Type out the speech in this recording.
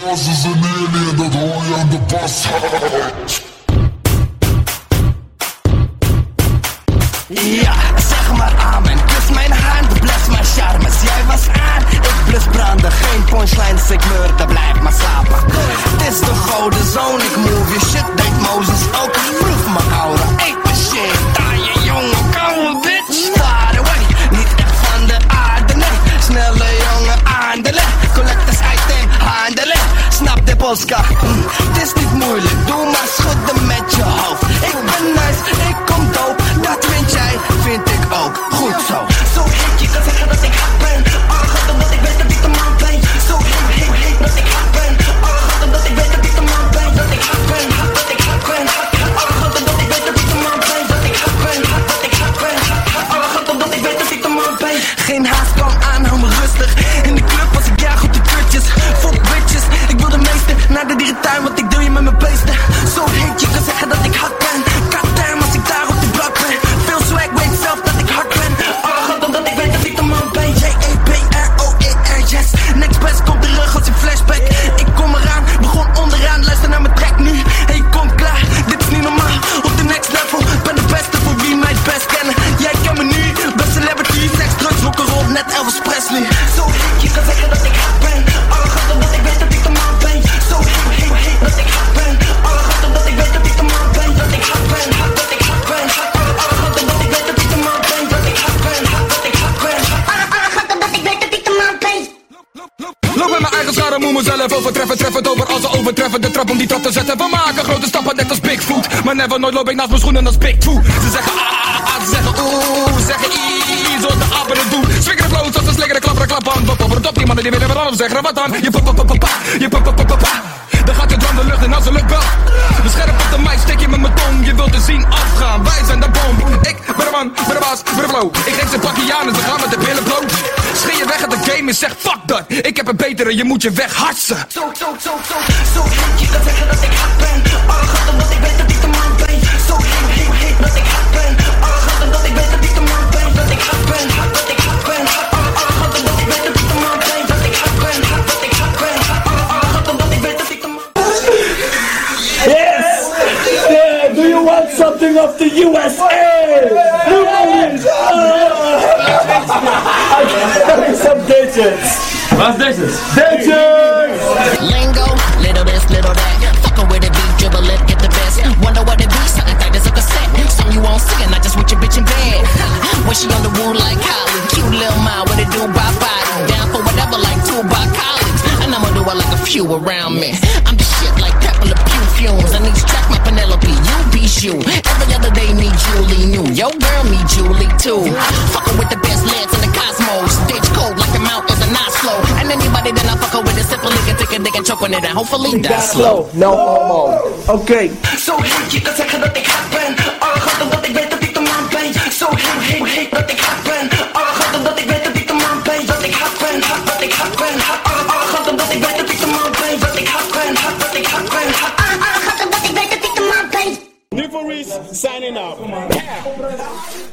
Als is een alien, dat hoor je aan de bas. Ja, zeg maar amen. Kus mijn hand, bless mijn charmes. Jij was aan, ik blus branden. Geen punchlines, ik murder, blijf maar slapen. Het is de gouden zone, ik move je shit, deed Moses ook. Proef mijn oude, eet mijn shit. Daar je jongen, koude bitch. Far away, niet echt van de aarde, nee. Snelle jongen, aandelen. Collectors item, handelen. Snap de polska, het is niet moeilijk. Doe maar schudden met je hoofd. Ik ben nice, ik kom dope. Dat vind jij, vind ik ook. Goed zo. Zo heet, je kan zeggen dat ik hard ben. Alle gaat omdat ik weet dat ik de man ben. Zo heet, dat ik hard ben. Alle gaat omdat ik weet dat ik de man ben. Dat ik hard ben, dat ik hard ben. Alle gaat omdat ik weet dat ik de man ben. Dat ik hard ben, dat ik hard ben. Alle gaat omdat ik weet dat ik de man ben. Geen haast, kwam aan, hou me rustig. In de club was ik jaag op de kutjes. Fuck bitches, ik wil de meeste. Naar de dierentuin, want ik deel je met mijn beesten. Zo heet, je kan zeggen dat ik hard ben. Goddamn, als ik daar op de blok ben. Veel swag, weet zelf dat ik hard ben. Alle gaat omdat ik weet dat ik de man ben. J-A-B-R-O-E-R, yes. Next best komt terug als een flashback. Ik kom eraan, begon onderaan. Luister naar mijn track nu. Hey, kom klaar, dit is niet normaal. Op de next level, ben de beste voor wie mij het best kennen. Jij kent me nu, best celebrity. Sex, drugs, rock'n'roll, net Elvis Presley. Zo heet, je kan zeggen dat ik hard ben. Alle gaat omdat ik weet dat ik de man ben. Zo heet, dat ik hard ben. Alle gaat omdat ik weet dat ik de man ben. Dat ik hard ben, dat ik hard ben. Alle gaat omdat ik weet dat ik de man ben. Dat ik hard ben, dat ik hard ben. Alle gaat omdat ik weet dat ik de man ben. Loop met mijn eigen scharen, moet mezelf overtreffen. Treff het over als ze overtreffen. De trap om die trap te zetten. We maken grote stappen net als Bigfoot. Maar never nooit loop ik naast mijn schoenen als Big Two. Ze zeggen ze zeggen oeh, ze zeggen zoals de apen het doen. Zwikkeren flows als ze slikkeren, klapperen, klappen. Popper het op, die mannen die willen wat anders zeggen. Wat dan? Je pa. Dan gaat je drum de lucht in als een luchtbel. De scherp op de mic, steek je met mijn tong. Je wilt te zien afgaan, wij zijn de bom. Ik ben de man, ben de baas, ben de flow. Ik geef ze pakje aan en ze gaan met de billen bloot. Schreeuw je weg uit de game en zeg fuck dat. Ik heb een betere, je moet je weghartsen. Zo heet, je kan zeggen dat ik hard ben. Alle gaat omdat ik weet dat ik de man ben. Zo heet, dat ik hard ben. Alle gaat omdat ik weet dat ik de man ben. Dat ik hard ben, dat ik hard ben. Alle gaat omdat ik weet dat ik de man ben. Dat ik hard ben, dat ik hard ben. Alle gaat omdat ik weet dat ik de man ben. Yes! Yeah, do you want something of the USA? New Orleans! I'm some digits. What's digits? Digits! Lingo, little this, little that. Fucking with it, beat, dribble it, get the best. Wonder what it be, something tight as a cassette. Song you won't sing, I just with your bitch in bed. When she on the woo like Holly, cute little mile, what it do by body. Down for whatever like two by colleagues. And I'ma do it like a few around me. I'm the shit like pepper the pew fumes. And each track my Penelope, you be you. Every other day need Julie new. Yo girl need Julie too. Fucking with the best lads in the cosmos. Ditch cold like the mountains and not slow. And anybody that I fucking with is simply can take it, they can choke on it and hopefully die slow. No homo. Okay. Zo heet, je kan zeggen dat ik hard ben. Alle gaat omdat ik weet dat ik de man ben. Zo heet, dat ik hard ben.